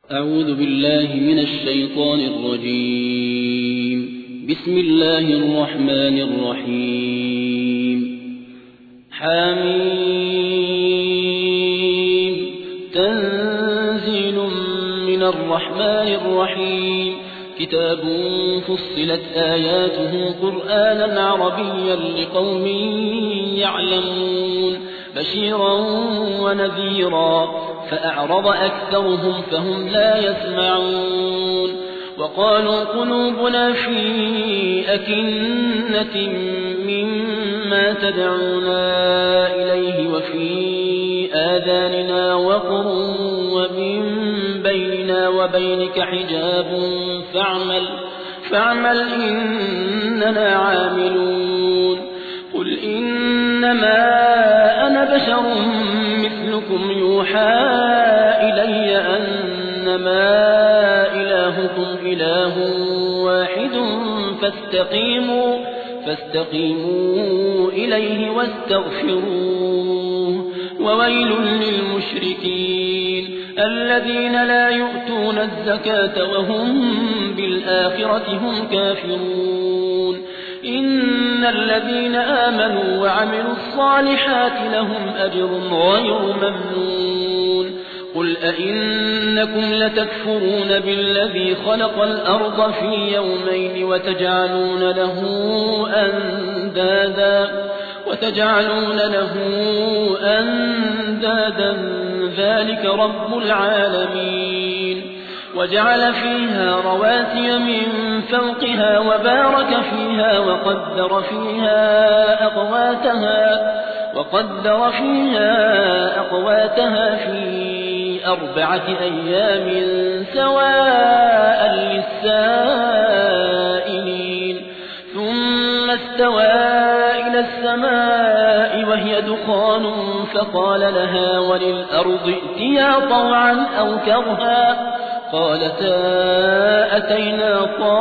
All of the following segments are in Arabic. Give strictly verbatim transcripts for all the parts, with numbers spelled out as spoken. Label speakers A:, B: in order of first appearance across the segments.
A: أعوذ بالله من الشيطان الرجيم. بسم الله الرحمن الرحيم. حميم تنزيل من الرحمن الرحيم. كتاب فصلت آياته قرآنا عربيا لقوم يعلمون بشيرا ونذيرا فأعرض أكثرهم فهم لا يسمعون. وقالوا قلوبنا في أكنة مما تدعونا إليه وفي آذاننا وقر ومن بيننا وبينك حجاب فاعمل, فاعمل إننا عاملون. قل إنما أنا بشر مثلكم يوحى إلي أنما إلهكم إله واحد فاستقيموا, فاستقيموا إليه واستغفروه. وويل للمشركين الذين لا يؤتون الزكاة وهم بالآخرة هم كافرون. إن الذين آمنوا وعملوا الصالحات لهم أجر غير ممنون. قل أئنكم لتكفرون بالذي خلق الأرض في يومين وتجعلون له أندادا وتجعلون له أندادا ذلك رب العالمين. وجعل فيها رواسي من فوقها وبارك فيها وقدر فيها أقواتها, وقدر فيها أقواتها في أربعة أيام سواء للسائلين. ثم استوى إلى السماء وهي دخان فقال لها وللأرض ائتيا طوعا أو كرها قالتا أتينا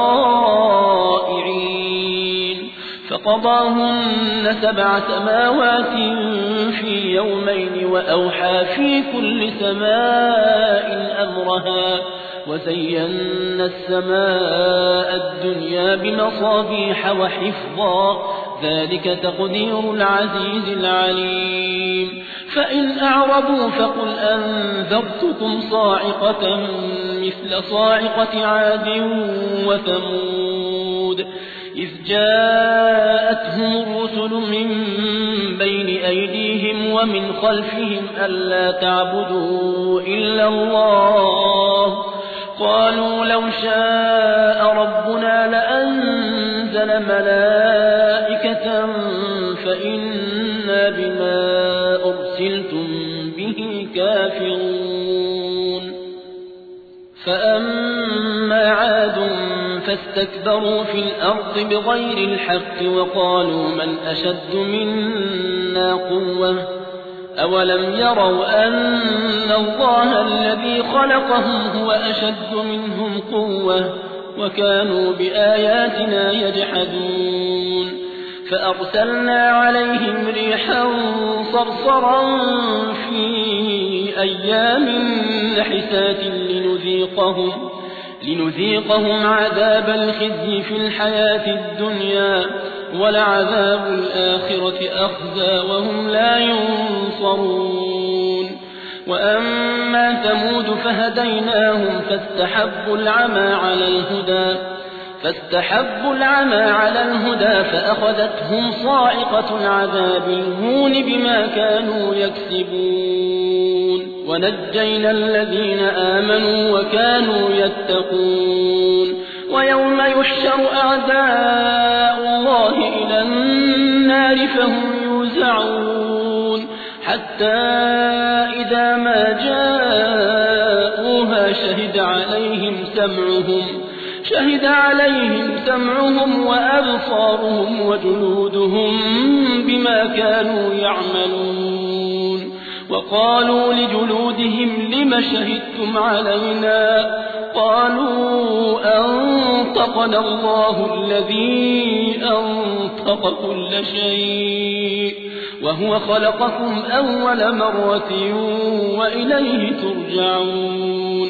A: طائعين. فقضاهن سبع سماوات في يومين وأوحى في كل سماء أمرها وزينا السماء الدنيا بمصابيح وحفظا ذلك تقدير العزيز العليم. فإن أعرضوا فقل أنذرتكم صاعقة مثل صاعقة عاد وثمود إذ جاءتهم الرسل من بين أيديهم ومن خلفهم ألا تعبدوا إلا الله قالوا لو شاء ربنا لأنزل ملائكة فإنا بما أرسلتم به كافرون. فأما عاد فاستكبروا في الأرض بغير الحق وقالوا من أشد منا قوة أولم يروا أن الله الذي خلقهم هو أشد منهم قوة وكانوا بآياتنا يجحدون. فأرسلنا عليهم ريحا صرصرا في أيام نحسات لنذيقهم, لنذيقهم عذاب الخزي في الحياة الدنيا ولعذاب الآخرة أخزى وهم لا ينصرون. وأما ثمود فهديناهم فاستحبوا العمى على الهدى فاستحبوا العمى على الهدى فأخذتهم صاعقة العذاب الهون بما كانوا يكسبون. ونجينا الذين آمنوا وكانوا يتقون. ويوم يحشر أعداء الله إلى النار فهم يوزعون حتى إذا ما جاءوها شهد عليهم سمعهم شهد عليهم سمعهم وأبصارهم وجلودهم بما كانوا يعملون. وقالوا لجلودهم لم شهدتم علينا قالوا أنطقنا الله الذي أنطق كل شيء وهو خلقكم أول مرة وإليه ترجعون.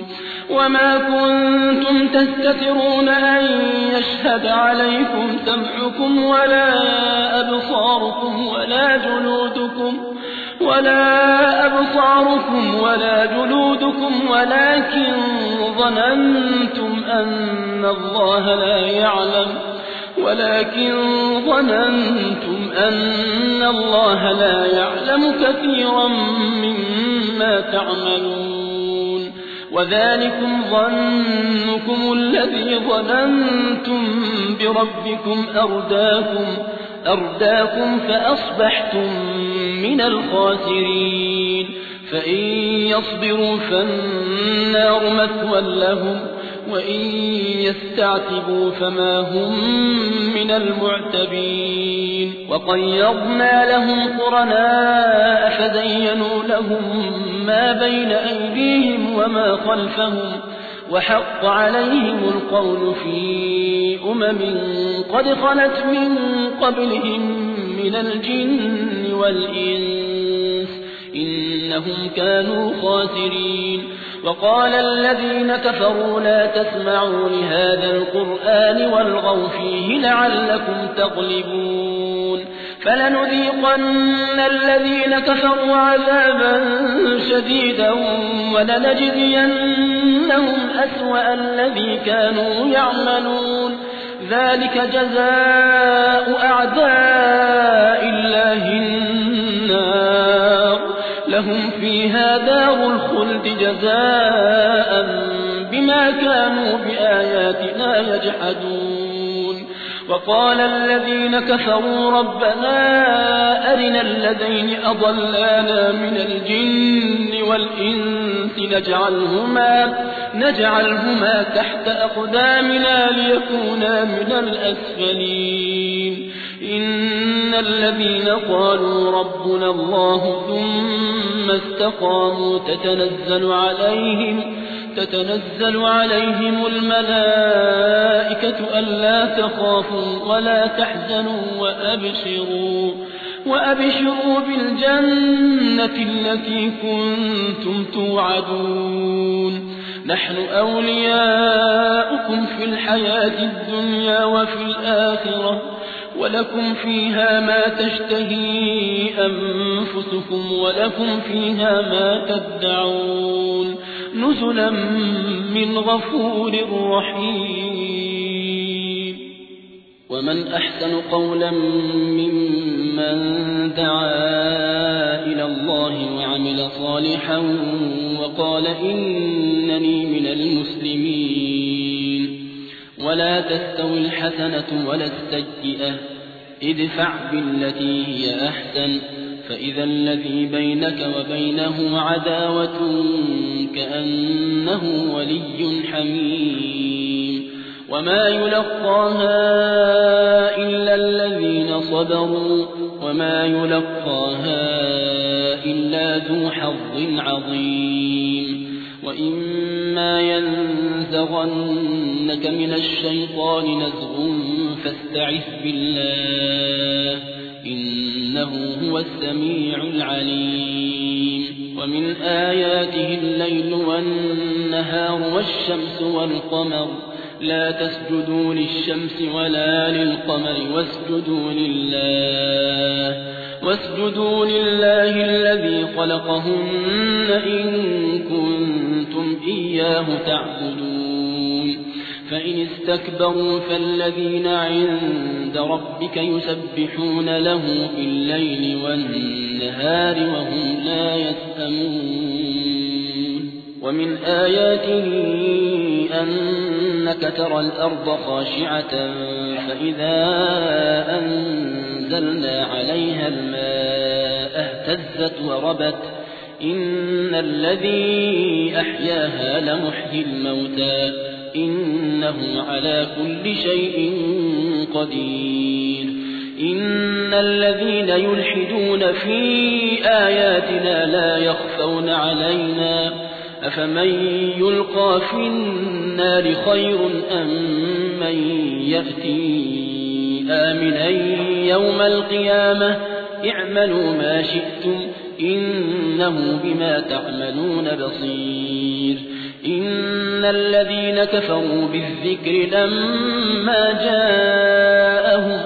A: وما كنتم تستترون أن يشهد عليكم سمعكم ولا أبصاركم ولا جلودكم ولا أبصاركم ولا جلودكم ولكن ظننتم أن الله لا يعلم ولكن ظننتم أن الله لا يعلم كثيرا مما تعملون وذلكم ظنكم الذي ظننتم بربكم أرداكم أرداكم فأصبحتم من الخاسرين فإن يصبروا فالنار مثوى لهم وإن يستعتبوا فما هم من المعتبين وقيضنا لهم قرناء فزينوا لهم ما بين أيديهم وما خلفهم وحق عليهم القول في أمم قد خلت من قبلهم من الجن والإنس إنهم كانوا خاسرين وقال الذين كفروا لا تسمعوا لهذا القرآن والغوا فيه لعلكم تغلبون فلنذيقن الذين كفروا عذابا شديدا ولنجزينهم أسوأ الذي كانوا يعملون ذلك جزاء أعداء الله النار لهم فيها دار الخلد جزاء بما كانوا بآياتنا يجحدون وقال الذين كفروا ربنا أرنا الذين أضلانا من الجن والإنس نجعلهما, نجعلهما تحت أقدامنا ليكونا من الأسفلين إن الذين قالوا ربنا الله ثم استقاموا تتنزل عليهم تتنزل عليهم الملائكة ألا تخافوا ولا تحزنوا وأبشروا وأبشروا بالجنة التي كنتم توعدون نحن أولياؤكم في الحياة الدنيا وفي الآخرة ولكم فيها ما تشتهي أنفسكم ولكم فيها ما تدعون نزلا من غفور رحيم ومن أحسن قولا ممن دعا إلى الله وعمل صالحا وقال إنني من المسلمين ولا تستوي الحسنة ولا السيئة ادفع بالتي هي أحسن فإذا الذي بينك وبينه عداوة كأنه ولي حميم وما يلقاها إلا الذين صبروا وما يلقاها إلا ذو حظ عظيم وإما ينزغنك من الشيطان نزغ فاستعذ بالله إنه هو السميع العليم ومن آياته الليل والنهار والشمس والقمر لا تسجدوا للشمس ولا للقمر واسجدوا لله واسجدوا لله الذي خلقهن إن كنتم إياه تعبدون فإن استكبروا فالذين عند ربك يسبحون له بالليل والنهار وهم لا يسأمون ومن آياته أنك ترى الأرض خاشعة فإذا أنزلنا عليها الماء اهتزت وربت إن الذي أحياها لمحيي الموتى إنه على كل شيء قدير إن الذين يلحدون في آياتنا لا يخفون علينا أفمن يلقى في النار خير أم من يأتي آمنا يوم القيامة اعملوا ما شئتم إنه بما تعملون بصير إن الذين كفروا بالذكر لما جاءهم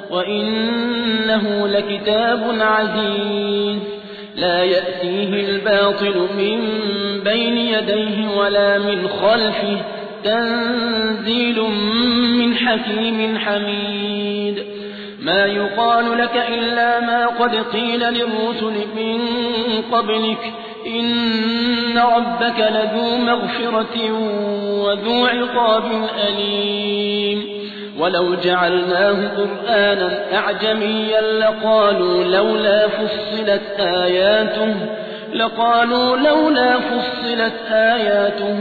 A: وإنه لكتاب عزيز لا يأتيه الباطل من بين يديه ولا من خلفه تنزيل من حكيم حميد ما يقال لك إلا ما قد قيل للرسل من قبلك إن ربك لذو مغفرة وذو عقاب أليم ولو جعلناه قرآنا أعجميا لقالوا لولا فصلت آياته لقالوا لولا فصلت آياته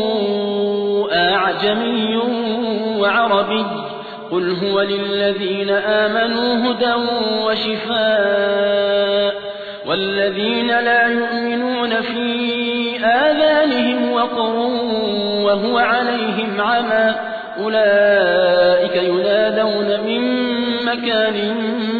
A: أعجمي وعربي قل هو للذين آمنوا هدى وشفاء والذين لا يؤمنون في آذانهم وقر وهو عليهم عمى أولئك ينادون من مكان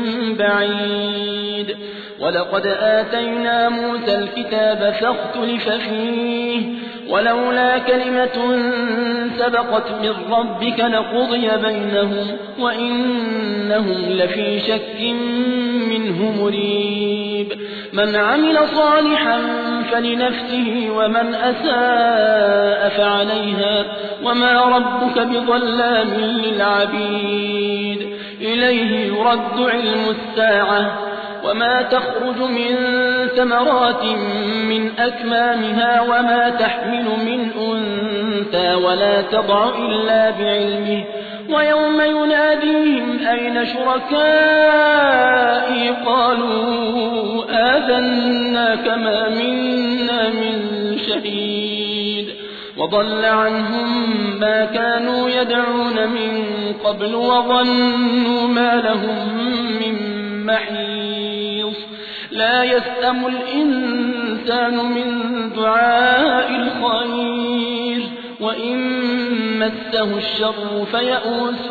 A: بعيد ولقد آتينا موسى الكتاب فاختلف فيه ولولا كلمة سبقت من ربك لقضي بينهم وإنهم لفي شك منه مريب من عمل صالحا فلنفسه ومن أساء فعليها وما ربك بظلام للعبيد إليه يرد علم الساعة وما تخرج من ثمرات من أكمامها وما تحمل من أنثى ولا تضع إلا بعلمه ويوم يناديهم أين شركائي قالوا آذنا كما منا من شهيد وضل عنهم ما كانوا يدعون من قبل وظنوا ما لهم من محيص لا يسأم الإنسان من دعاء الخير وإن مسه الشر فيئوس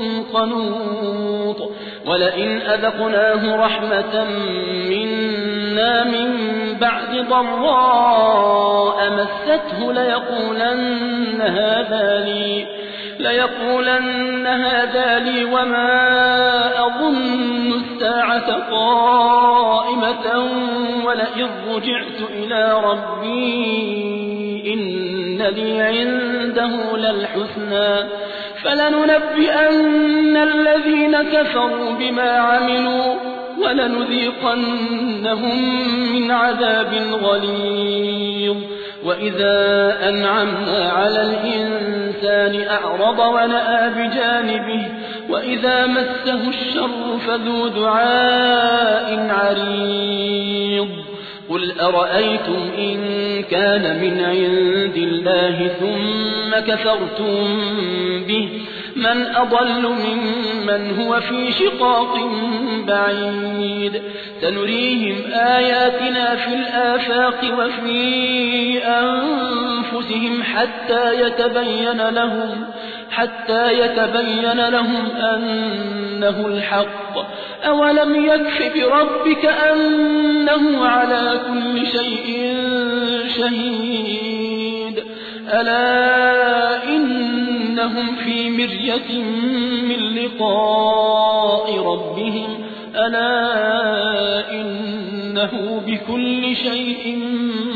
A: قنوط ولئن أذقناه رحمة منا من بعد ضراء مسته ليقولن هذا لي ليقولن هذا لي وما أظن الساعة قائمة ولئن رجعت إلى ربي إن لي عنده للحسنى فلننبئن الذين كفروا بما عملوا ولنذيقنهم من عذاب غليظ وإذا أنعمنا على الإنسان أعرض ونأى بجانبه وإذا مسه الشر فذو دعاء عريض قل أرأيتم إن كان من عند الله ثم كفرتم به من أضل ممن هو في شقاق بعيد سنريهم آياتنا في الآفاق وفي أنفسهم حتى يتبين لهم حتى يتبين لهم أنه الحق أولم يكف بربك أنه على كل شيء شهيد ألا إنهم في مرية من لقاء ربهم ألا إنه بكل شيء